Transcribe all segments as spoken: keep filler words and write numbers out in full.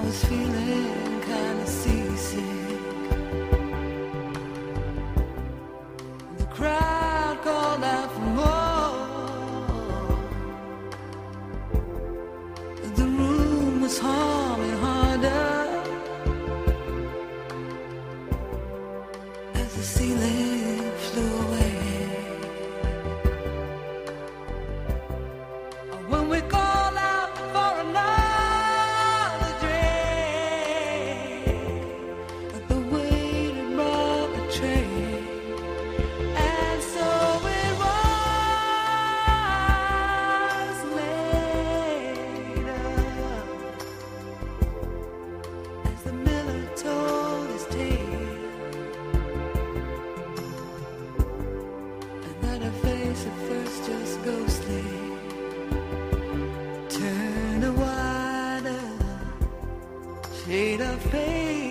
was feeling kind of seasick. The crowd called out for more. The room was humming harder as the ceiling flew away. When we call out for another drink, the waiter brought the tray, and so it was later as the miller told his tale, and that her face at first just ghostly turn a wider shade of pale.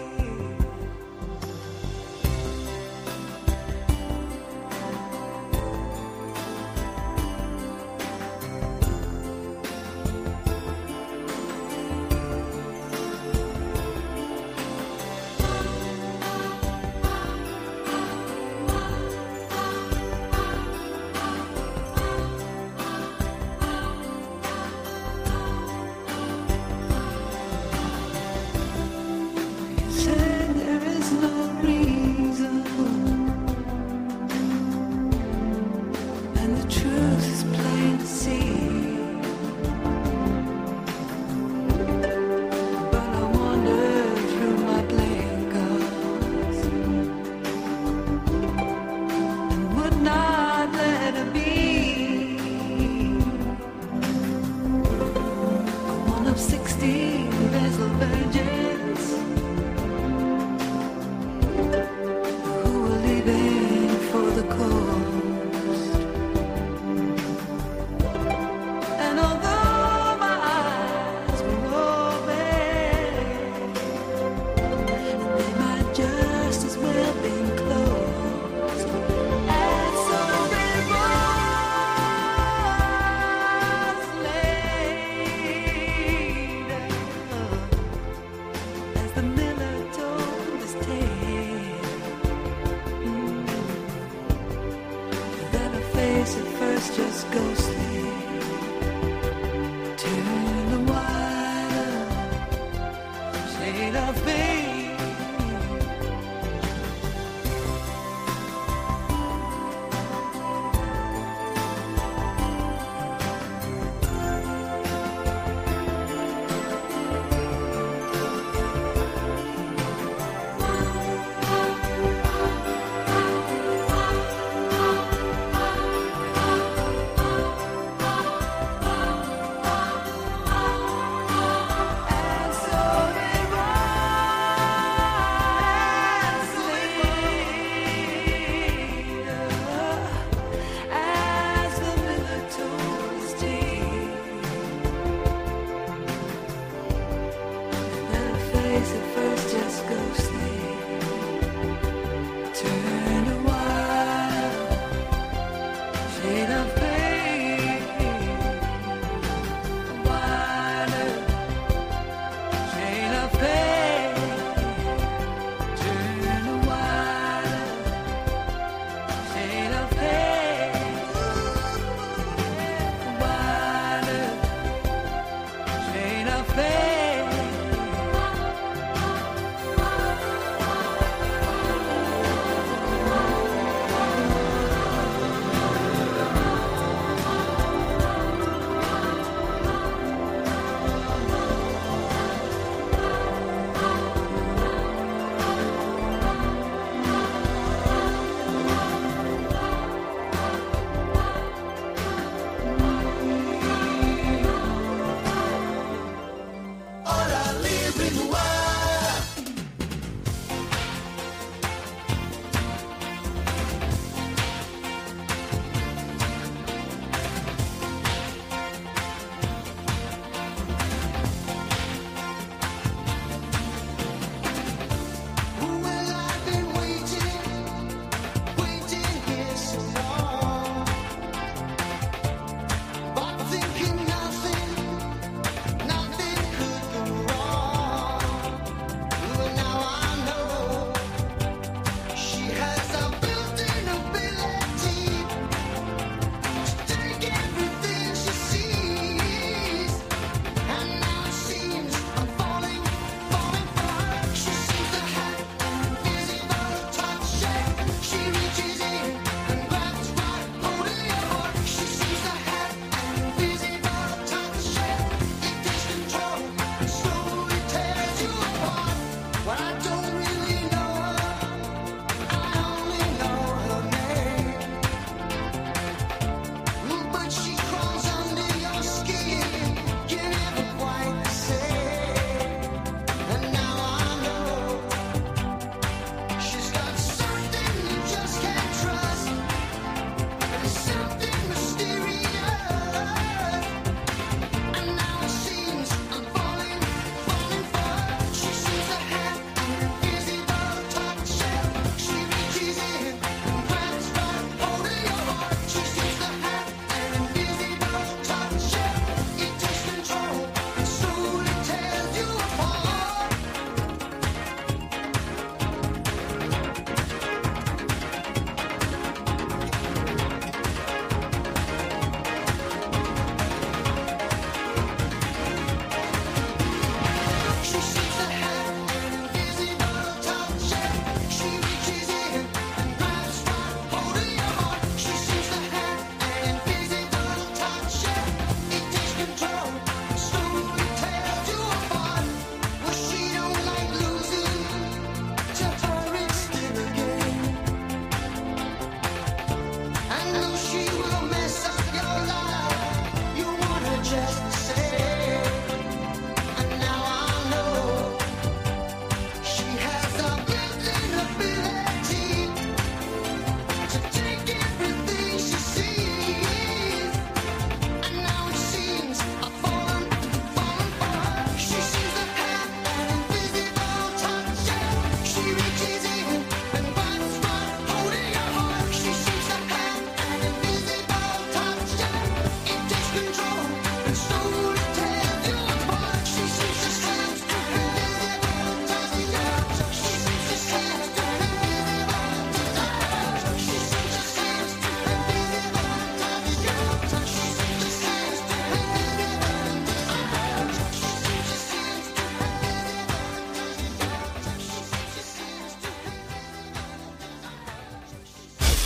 Said there is no reason, and the truth is plain to see. But I wander through my blinkers and would not let it be. One of sixteen vessel virgins who were leaving for the coast. And although my eyes were open, they might just as well been closed. And so it was later as the miller told his tale, mm, that her face at first just ghostly turned a wider shade of pale.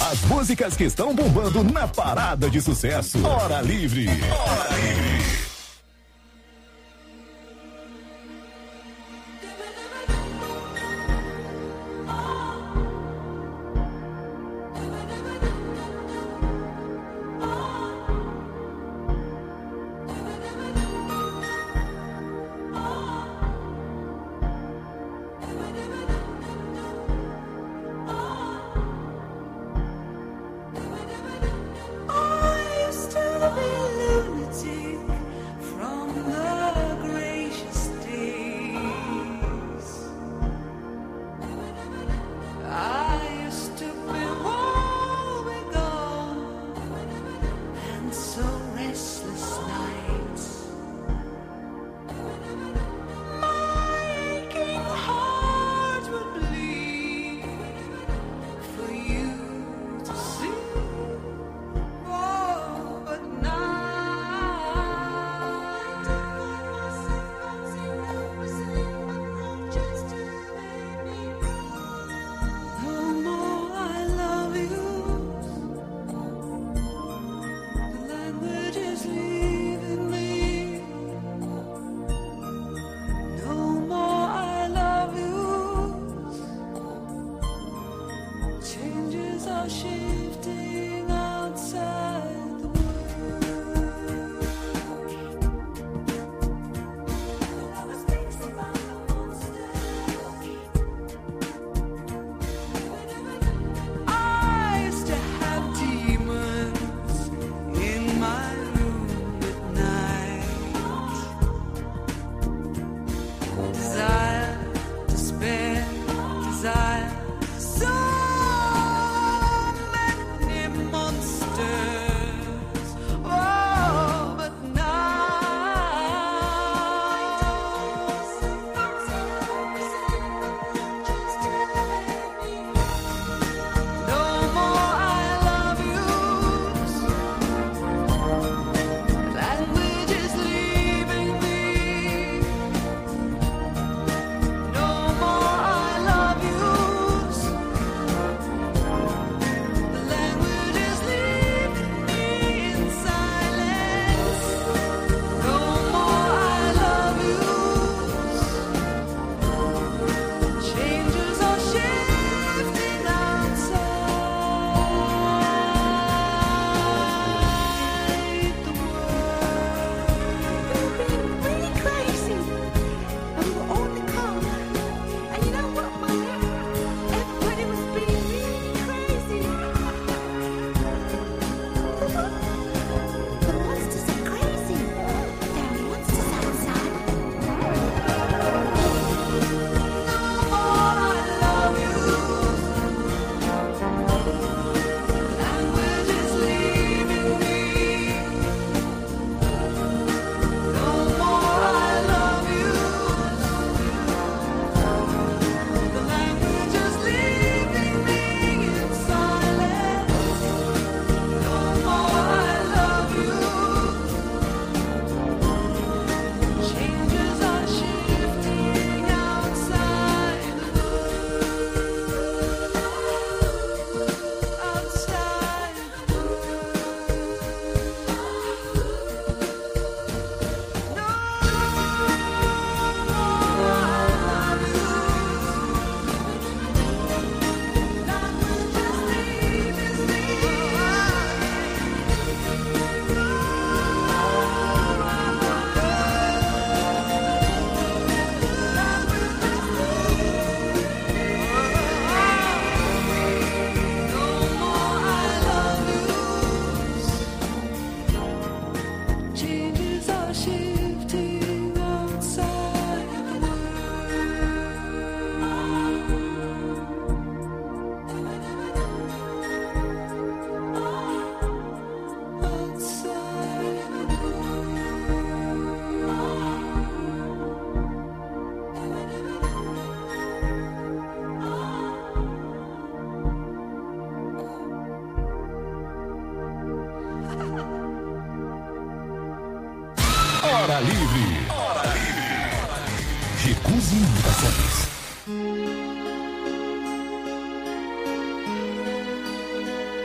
As músicas que estão bombando na parada de sucesso. Hora Livre. Hora Livre. Hora Livre. Hora Livre. Recuse imitações.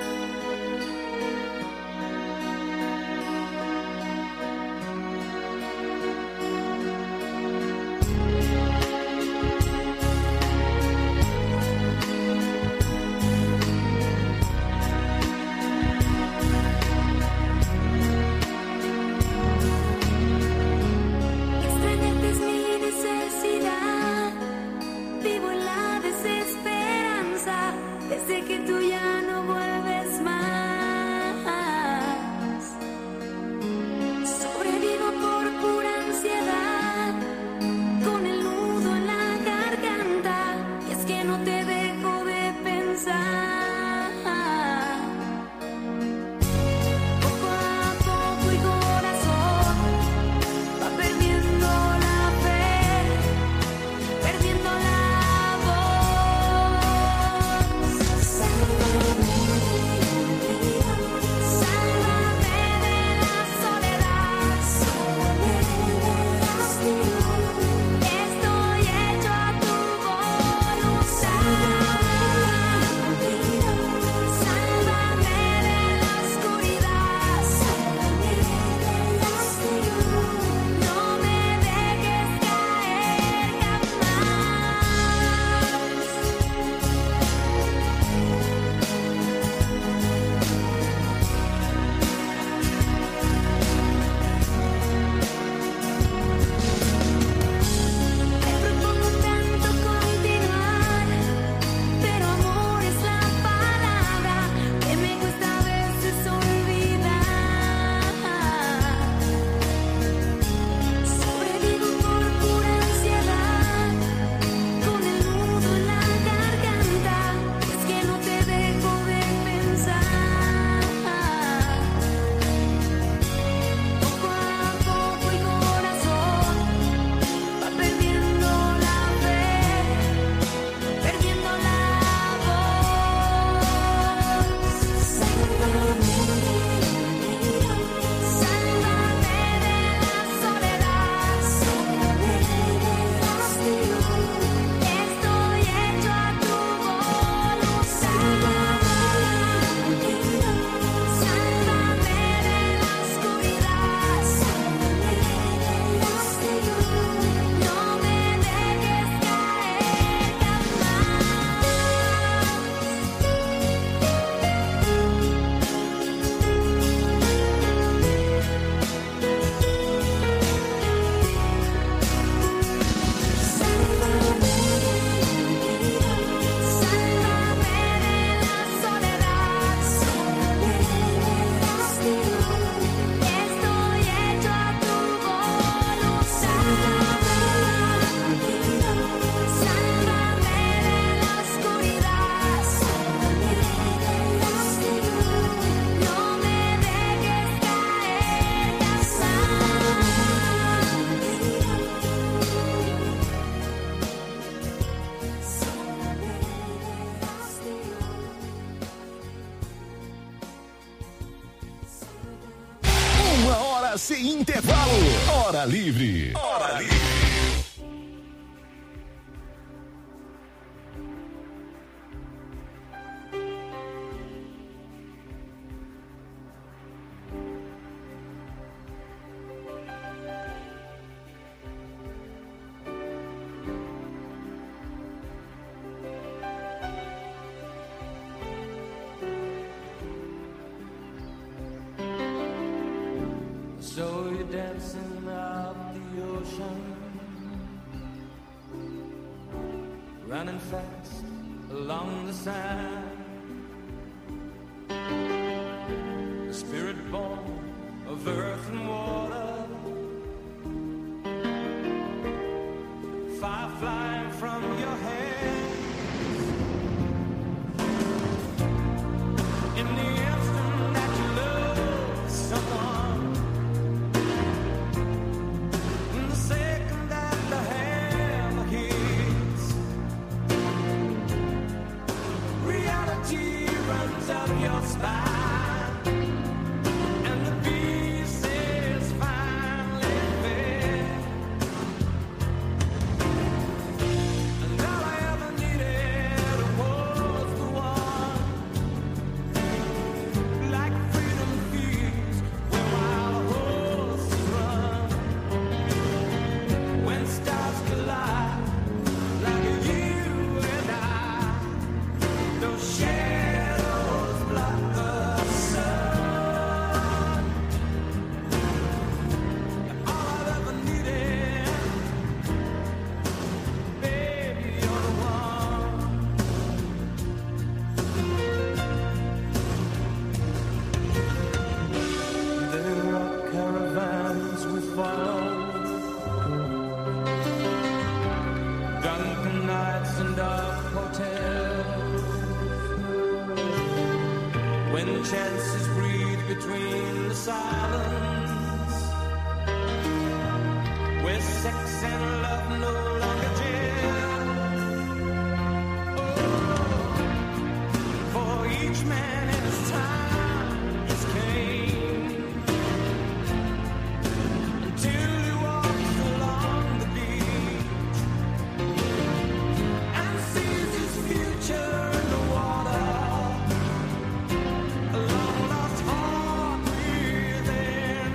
sem intervalo. Hora livre. Hora livre. So you're dancing up the ocean, running fast along the sand, a spirit born of earth and water, fire flying from your hands. In the instant that you love someone, runs up your spine, and the pieces finally fit. And all I ever needed was the one, like freedom feeds where wild horses run. When stars collide, like you and I, those shadows block the sun. All I've ever needed, baby, you're the one. There are caravans we follow, drunken nights and dark hotels, when chances breathe between the silence, where sex and love no longer jail. Oh, for each man in his time is came, until he walks along the beach and sees his future in the water. A long lost heart within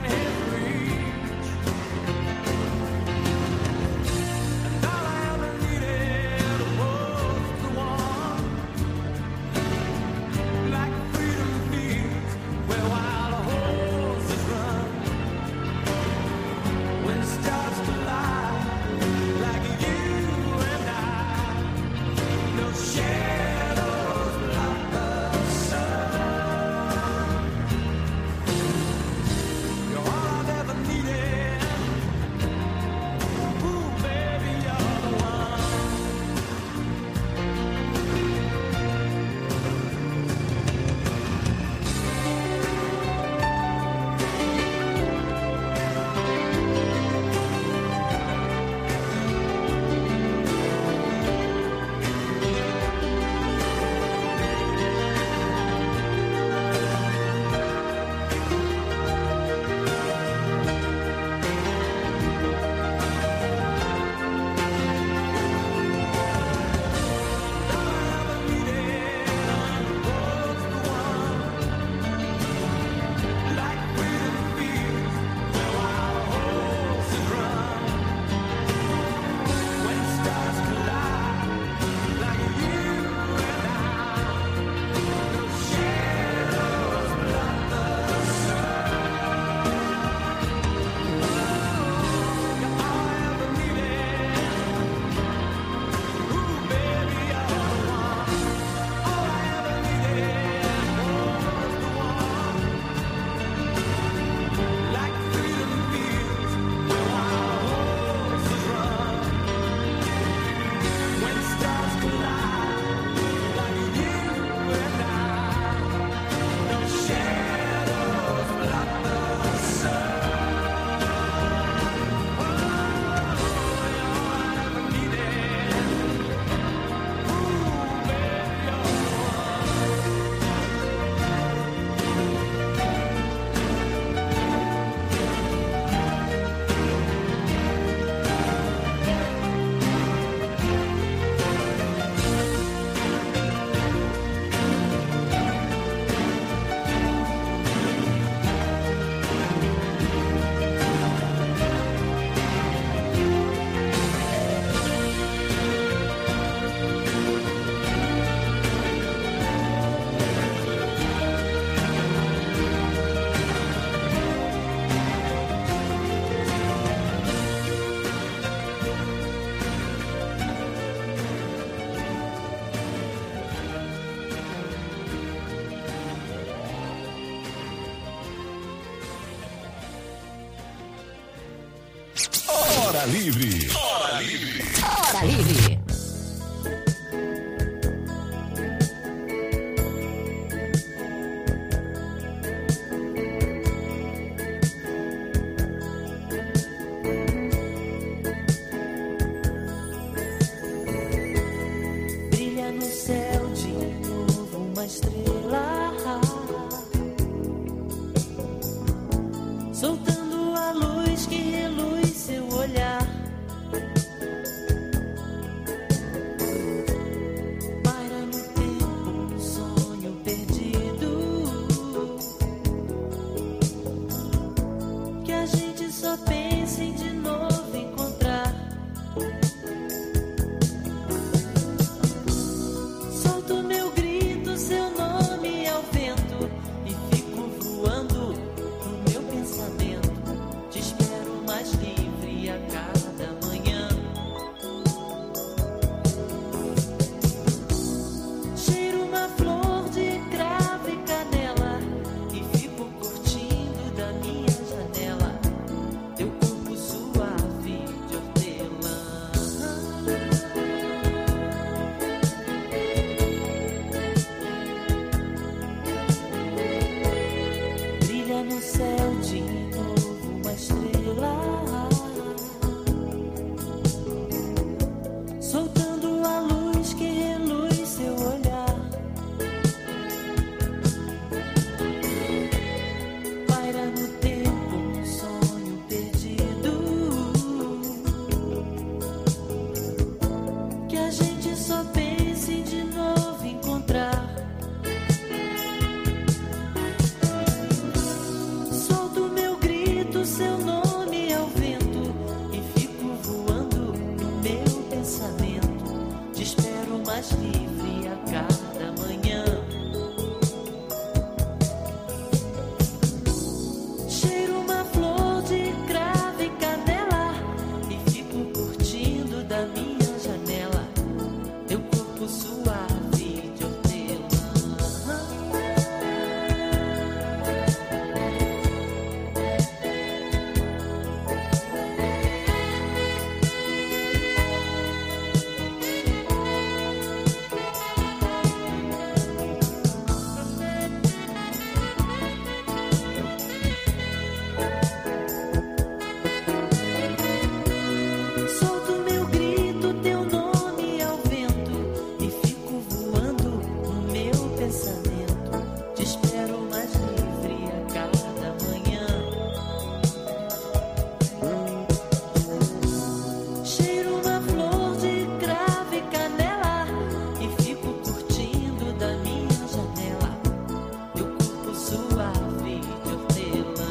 Hora Livre. Hora Livre. Hora Livre. Brilha no céu de novo uma estrela, soltando a luz que reluz seu olhar. Paira no tempo um sonho perdido, que a gente só pensa em de novo encontrar. Solto meu grito, seu nome ao vento, e fico voando no meu pensamento. Te espero mais livre a cada manhã. Cheiro uma flor de cravo e canela, e fico curtindo da minha janela teu corpo suave de hortelã. Brilha no céu de novo uma estrela, soltando a luz que reluz seu olhar. Paira no tempo um sonho perdido, que a gente só pensa em de novo encontrar. Solto meu grito, seu nome ao vento, e fico voando no meu pensamento. Te espero mais livre a cada manhã. Cheiro uma flor de cravo e canela, e fico curtindo da minha janela teu corpo suave de hortelã. Solto meu grito, teu nome ao vento, e fico voando no meu pensamento. Te espero mais livre a cada manhã. Cheiro uma flor de cravo e canela, e fico curtindo da minha janela teu corpo suave de hortelã.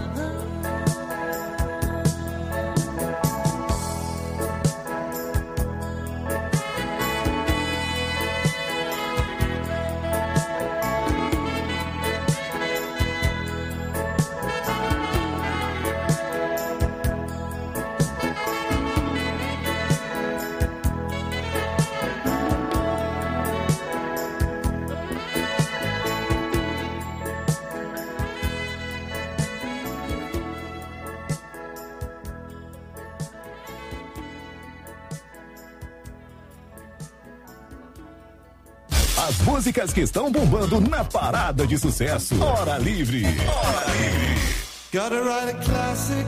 As músicas que estão bombando na parada de sucesso. Hora Livre. Hora Livre. Gotta write a classic.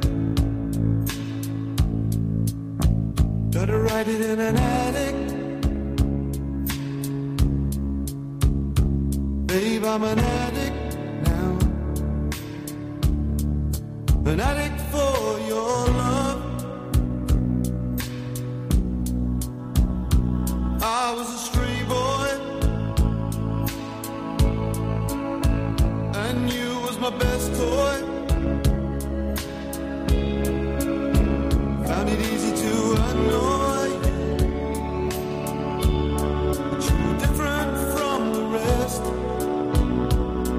Gotta write it in an attic. Babe, I'm an addict now. An addict for your love. I was a stray boy, and you was my best toy. Found it easy to annoy you, but you were different from the rest.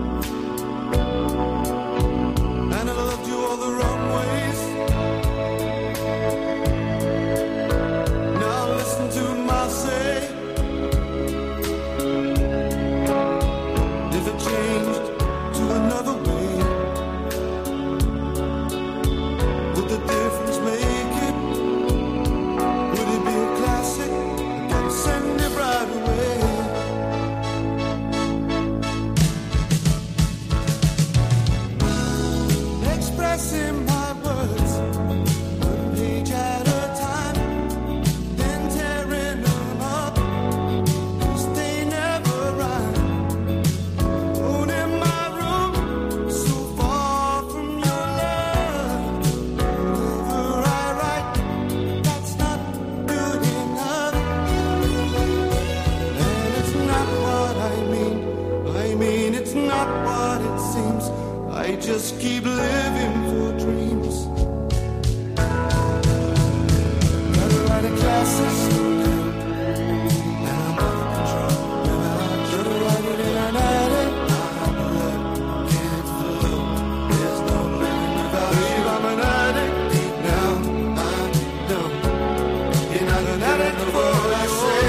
not an addict for what I say.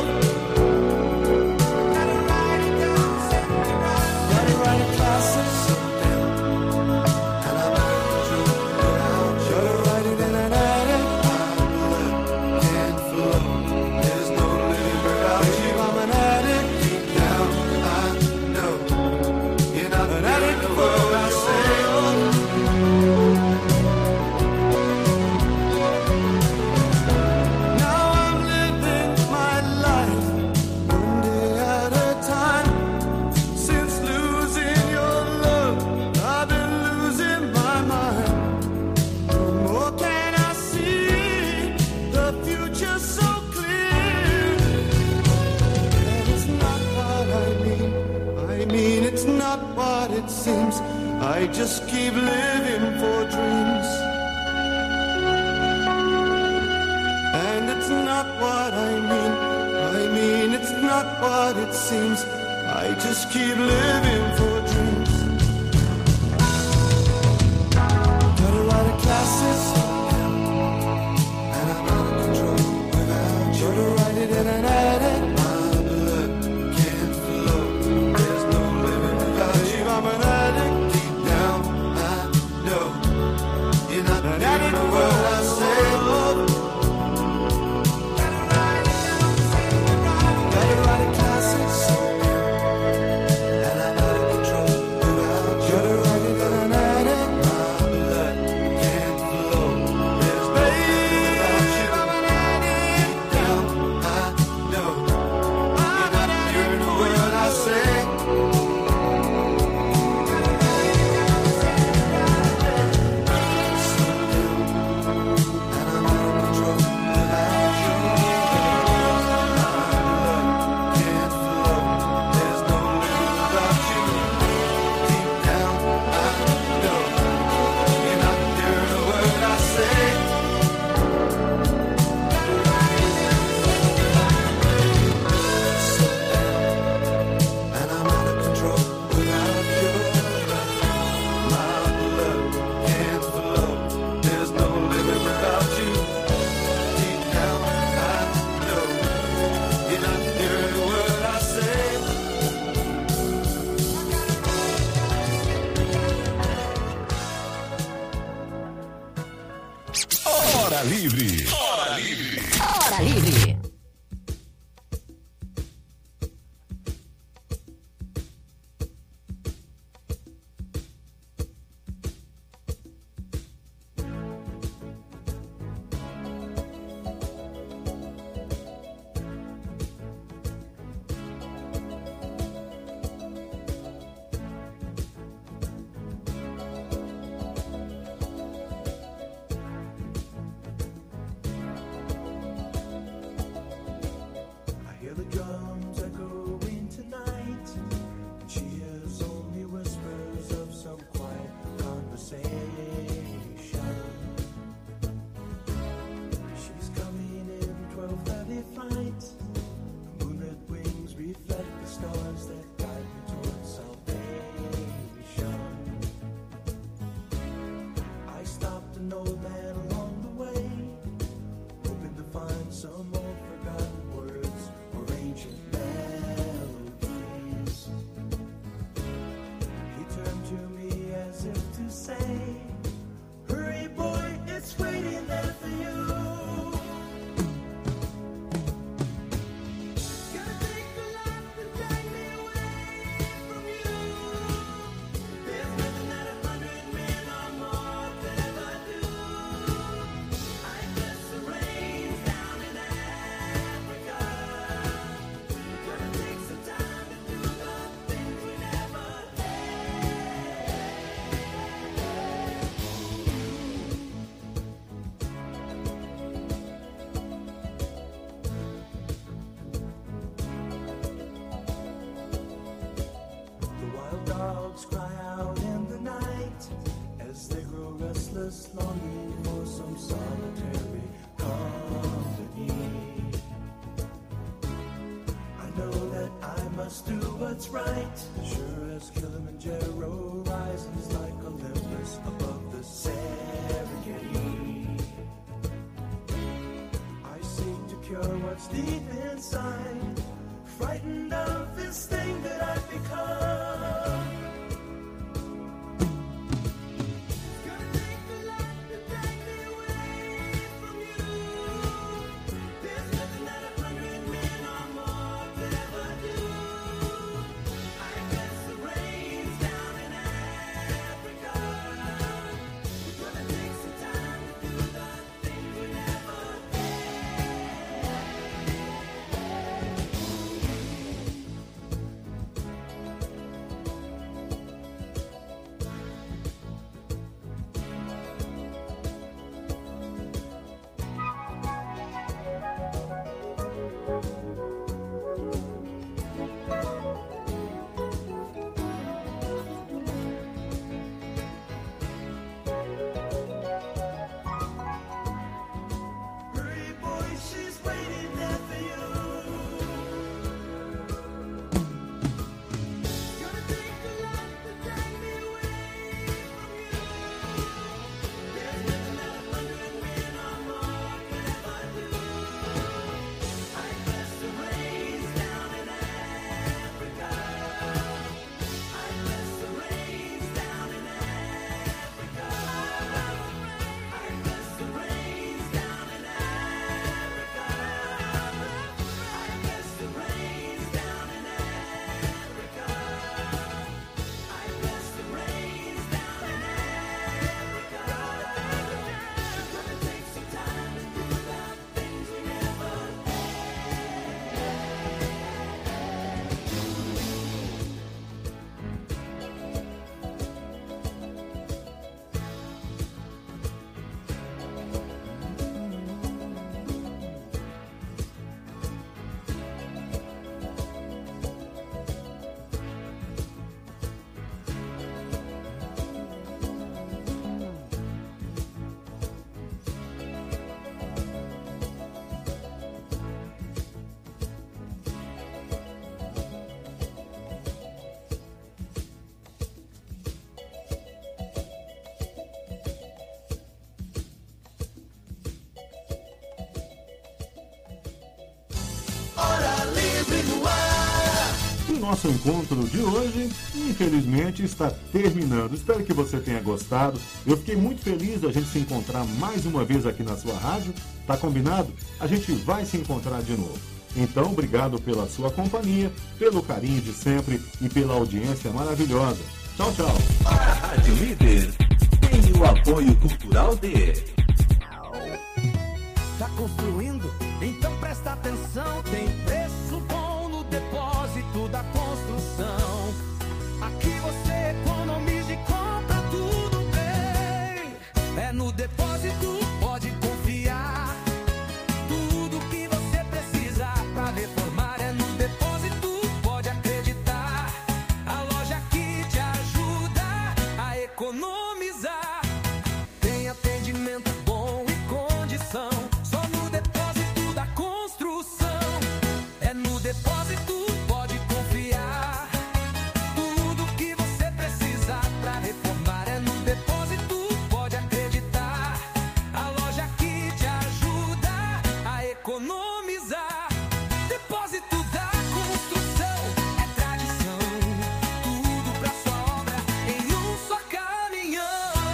Gotta write it down, gotta write a classic song down, and I'm out of control without you. Gotta write it in an attic. My blood can't flow. There's no living without you. I'm an addict. Deep down, I know you're not an addict for what I say. Now I'm living my life one day at a time. Since losing your love, I've been losing my mind. No more can I see the future so clear. And it's not what I mean. I mean it's not what it seems. I just keep living for dreams. And it's not what I mean. I mean it's not what it seems. I just keep living for dreams. Gotta write a classic song, and I'm out of control without you. Gotta write it in an attic. My blood can't flow. There's no living without you. I'm an addict. Deep down, I know you're not an addict for what I say. Gotta write a classic song, and I'm out of control without you. Gotta write it in an attic. My blood can't flow. There's no living without you. I'm an addict. Deep down, I know you're not hearing a word I say. And I'm out of control without you. My blood can't flow. There's no living without you. Deep down, I know you're not hearing a word I say. And I'm out of control without you. My blood can't flow. There's no living without you. Deep down, I know you're not hearing a word I say. Hora Livre. Hora Livre. Hora Livre. I hear the drums echoing tonight. She hears only whispers of some quiet conversation. She's coming in twelve thirty flight. Moonlit wings reflect the stars that guide me towards salvation. I stopped an old man along the way, hoping to find some old forgotten words or ancient melodies. He turned to me as if to say, hurry boy, it's waiting there for you. Gotta take a life to drag me away from you. There's nothing that a hundred men or more could ever do. I miss the rains down in Africa. Gonna take some time to do the things we never The wild dogs cry out in the night as they grow restless, longing for some solitary company. I know that I must do what's right, sure as Kilimanjaro rises like Olympus above the Serengeti. I seek wonder what's deep inside, frightened of this thing that I've become. It's gonna take a lot to take me away from you. There's nothing that a hundred men or more could ever do. I guess the rain's down in Africa. It's gonna take some time to do the things we never Hurry, boy, she's waiting there for you. It's gonna take a lot to drag me away from you. There's nothing that a hundred men or more could ever do. I guess the rain's down in Africa. I guess the rain's down in Africa. I guess the rain's down in Africa. I guess the rain's down in Africa. I guess the rain's down in Africa. It's gonna take some time to do the things we never Hora Livre no ar. E o nosso encontro de hoje, infelizmente, está terminando. Espero que você tenha gostado. Eu fiquei muito feliz da gente se encontrar mais uma vez aqui na sua rádio. Tá combinado? A gente vai se encontrar de novo. Então, obrigado pela sua companhia, pelo carinho de sempre e pela audiência maravilhosa. Tchau, tchau. A Rádio Líder tem o apoio cultural de... Tá construindo? Então presta atenção. Tem preço bom no depósito da construção. Aqui você economiza e compra tudo bem. É no depósito, pode confiar. Tudo que você precisa pra reformar é no depósito, pode acreditar. A loja que te ajuda a economizar. Tem atendimento bom e condição. Só no depósito da construção. É no depósito, pode confiar. Tudo que você precisa pra reformar é no depósito, pode acreditar. A loja que te ajuda a economizar. Depósito da construção é tradição. Tudo pra sua obra em um só caminhão.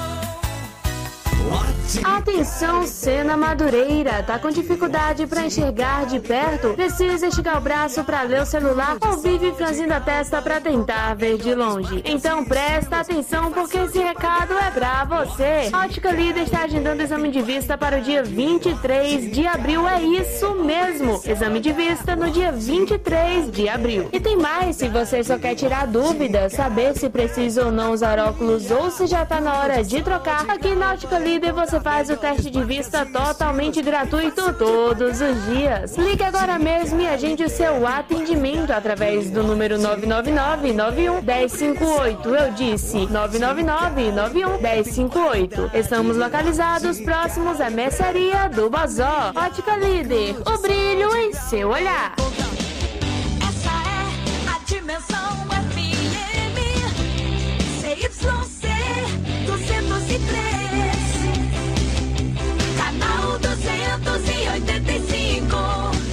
Atenção, Sena Madureira, tá com dificuldade pra enxergar de perto? Precisa esticar o braço pra ler o celular ou vive franzindo a testa pra tentar ver de longe? Então presta atenção porque esse recado é pra você. Ótica Líder está agendando o exame de vista para o dia vinte e três de abril, é isso mesmo, exame de vista no dia vinte e três de abril. E tem mais, se você só quer tirar dúvidas, saber se precisa ou não usar óculos ou se já tá na hora de trocar, aqui na Ótica Líder você faz o teste de vista totalmente gratuito todos os dias. Ligue agora mesmo e agende o seu atendimento através do número nove nove nove, nove um, um zero cinco oito. Eu disse nove nove nove, nove um, um zero cinco oito. Estamos localizados próximos à mercearia do Bazó. Ótica Líder, o brilho em seu olhar. Essa é a Dimensão F M, C Y C duzentos e três, canal duzentos e oitenta e cinco.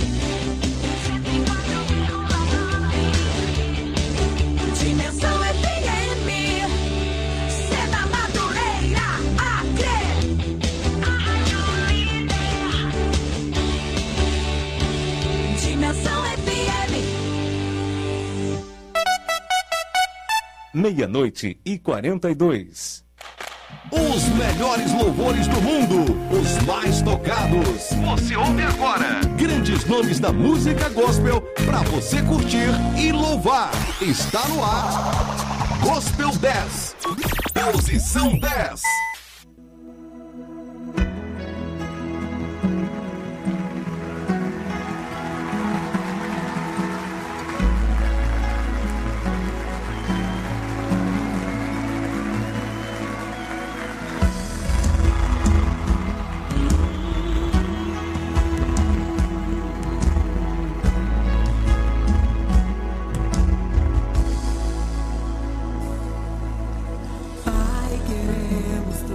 meia-noite e quarenta e dois. Os melhores louvores do mundo, os mais tocados. Você ouve agora. Grandes nomes da música gospel para você curtir e louvar. Está no ar. Gospel dez. Posição dez. Pai, queremos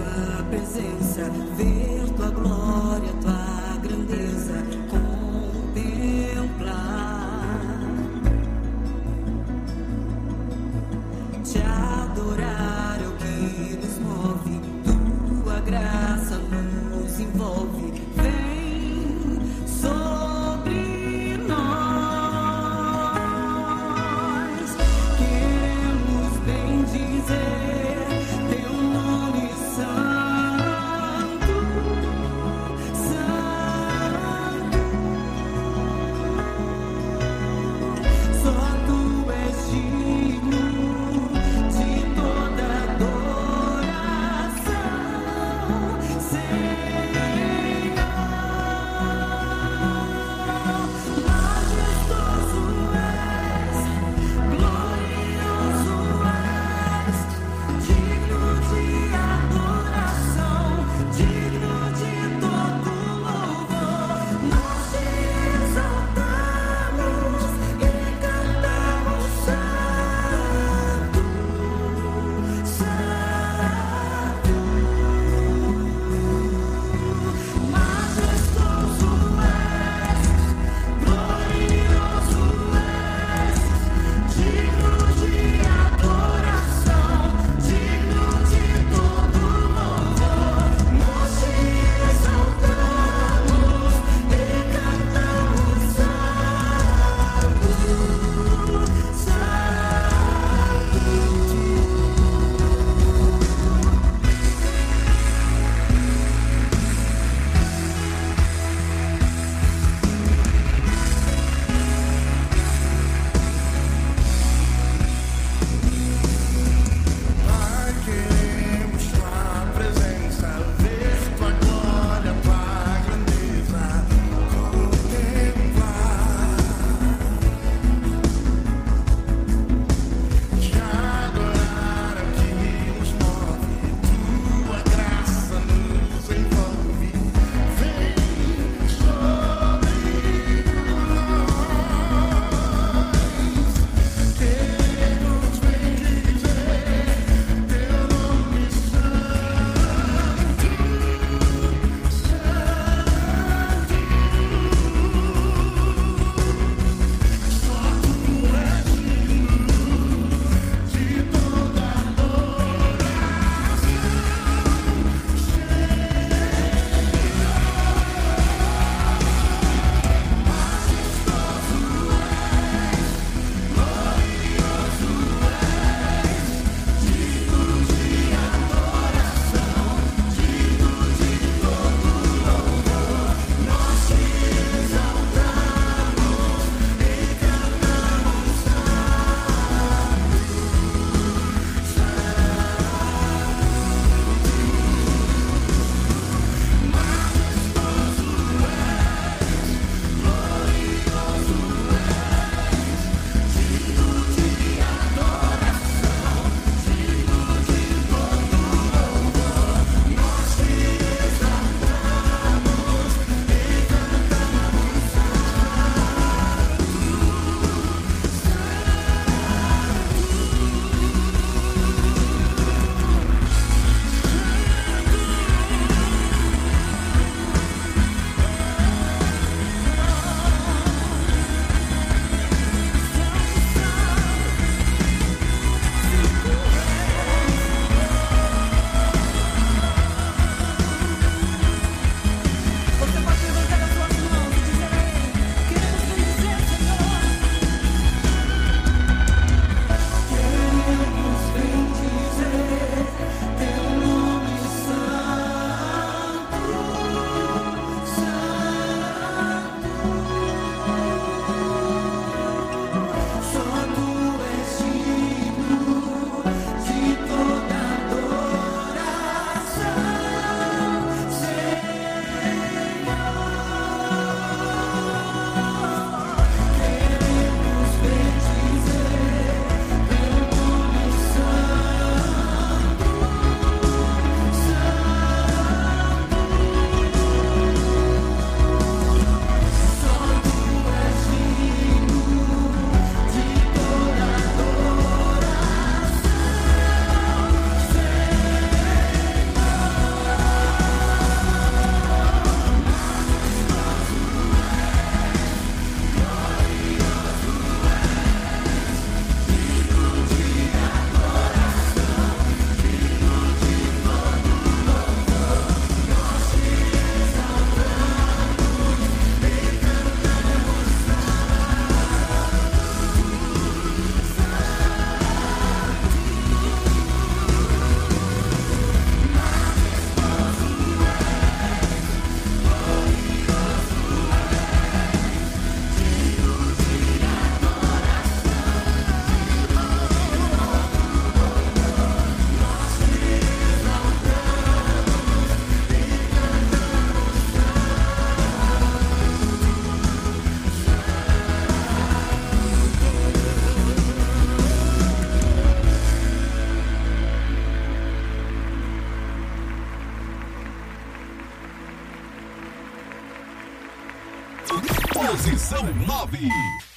Posição nove.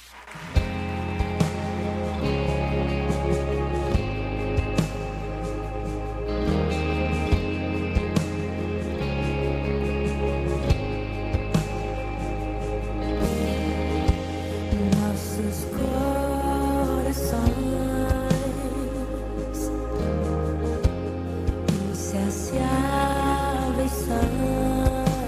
Nossos corações insaciáveis são,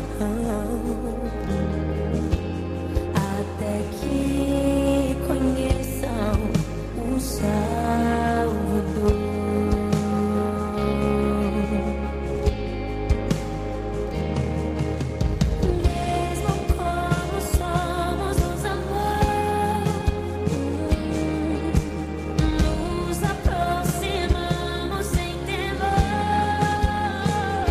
até que conheçam o Salvador. Mesmo como somos, nos amou, nos aproximamos sem temor.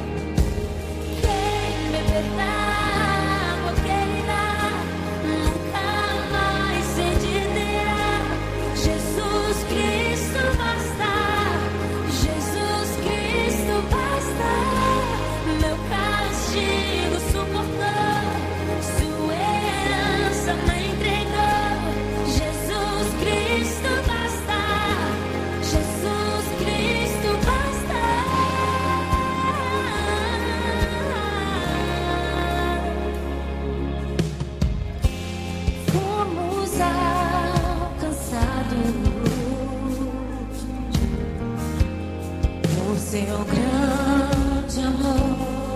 Quem beber da água que Ele dá, nunca mais sede terá. Jesus Cristo basta, Jesus Cristo basta. Meu castigo suportou, sua herança me entregou. Jesus Cristo basta, Jesus Cristo basta. Fomos alcançados por seu grande amor,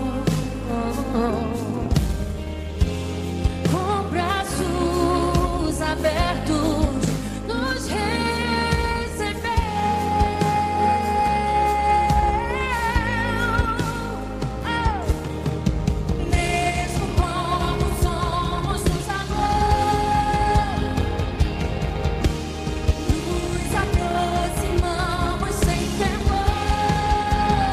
com braços abertos nos recebeu. Mesmo como somos, nos amou, nos aproximamos sem temor.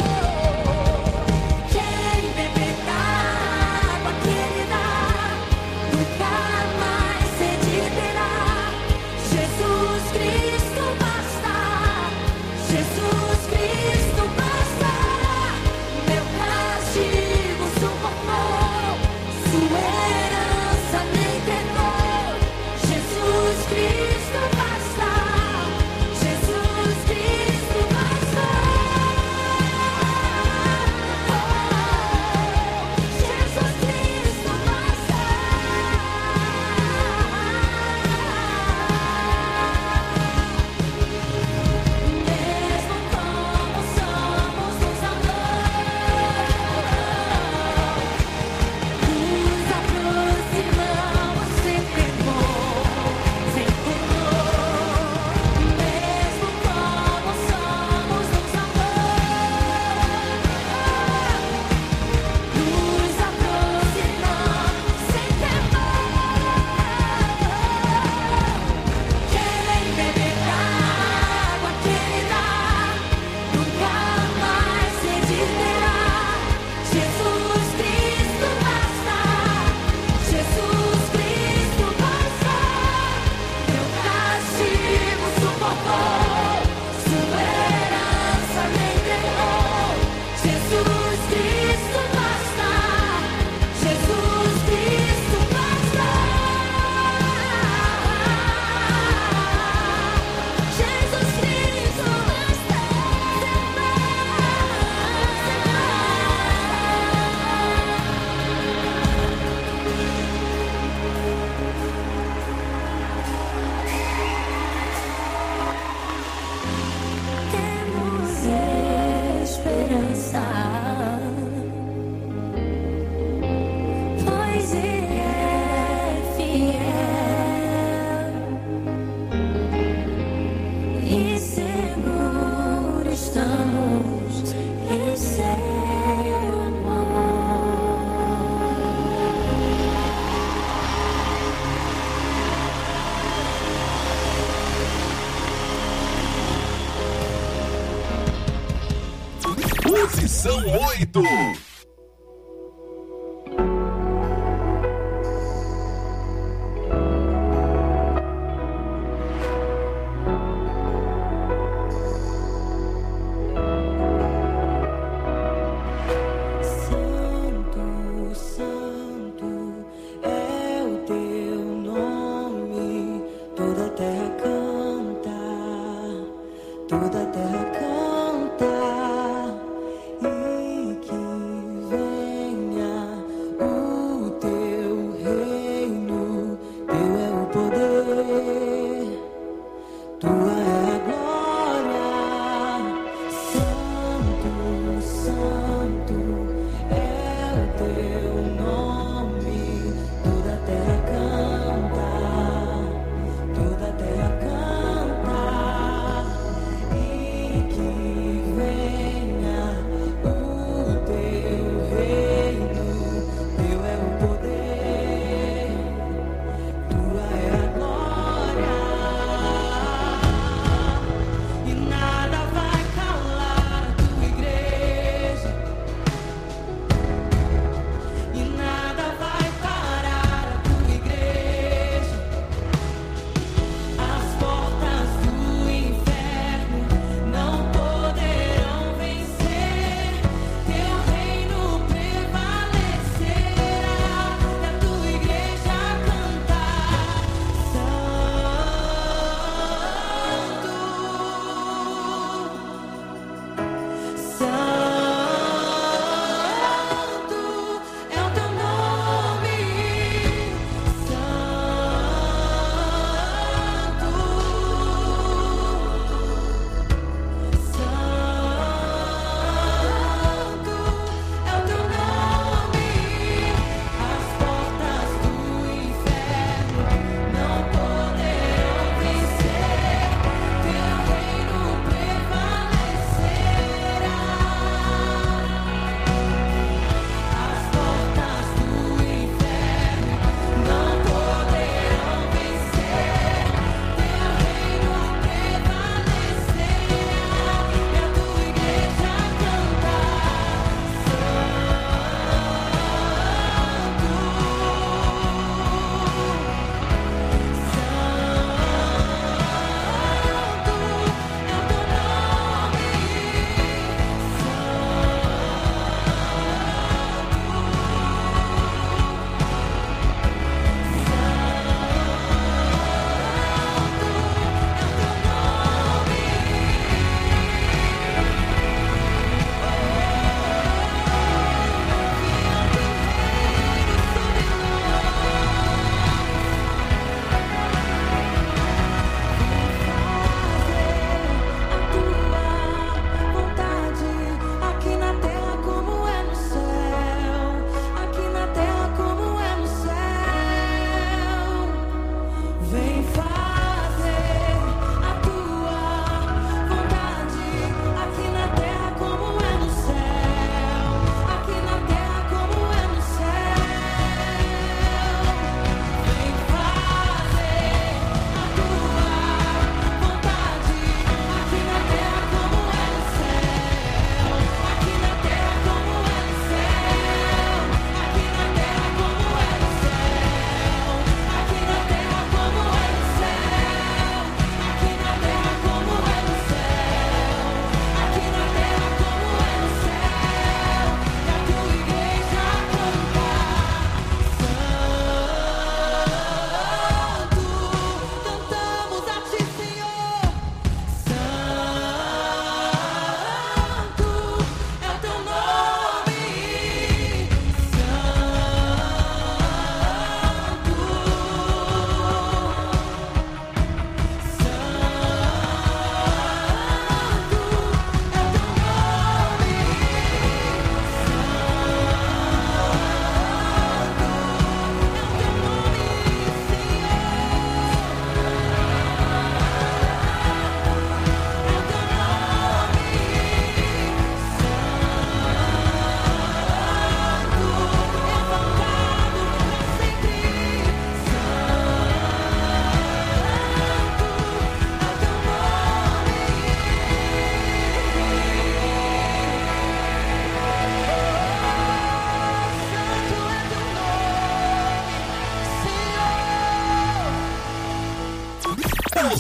Quem beber da água que Ele dá, nunca mais sede terá. Jesus Cristo basta, Jesus Cristo basta. Meu castigo suportou, sua herança me entregou. Jesus Cristo basta, Jesus Cristo basta. Jesus Cristo basta. Mesmo como somos, nos amou, nos aproximamos sem temor, sem temor. Mesmo como somos, nos amou, nos aproximamos sem temor. Quem beber da água que Ele dá, nunca mais sede terá. Jesus Cristo basta, Jesus Cristo basta. Meu castigo suportou, sua herança me entregou. Jesus Cristo basta, Jesus Cristo basta. Jesus Cristo basta. Temos esperança, pois Ele é fiel e seguro estamos em seu amor. Posição oito. Santo, Santo é o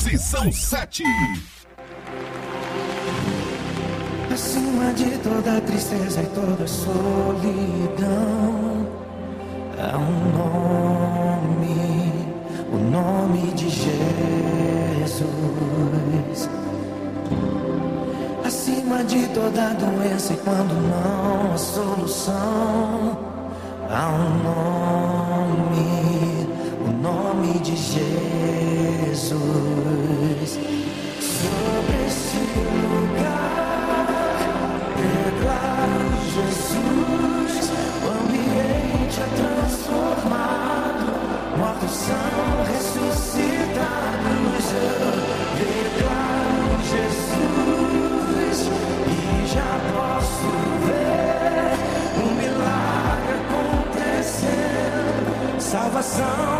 Posição sete. Acima de toda tristeza e toda solidão, há um nome, o nome de Jesus. Acima de toda doença e quando não há solução, há um nome, o nome de Jesus. Sobre esse lugar, declaro Jesus, o ambiente é transformado, mortos são ressuscitados. Eu declaro Jesus e já posso ver um milagre acontecendo, salvação.